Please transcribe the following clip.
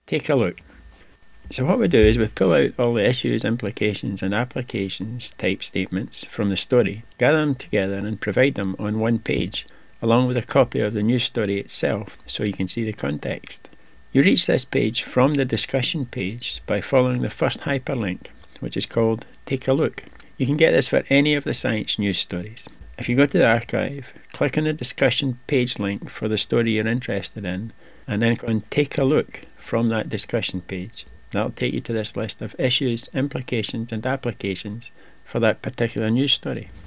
Take a look. So what we do is we pull out all the issues, implications and applications type statements from the story, gather them together and provide them on one page, along with a copy of the news story itself so you can see the context. You reach this page from the discussion page by following the first hyperlink, which is called Take a Look. You can get this for any of the science news stories. If you go to the archive, click on the discussion page link for the story you're interested in, and then go and take a look from that discussion page. That'll take you to this list of issues, implications and applications for that particular news story.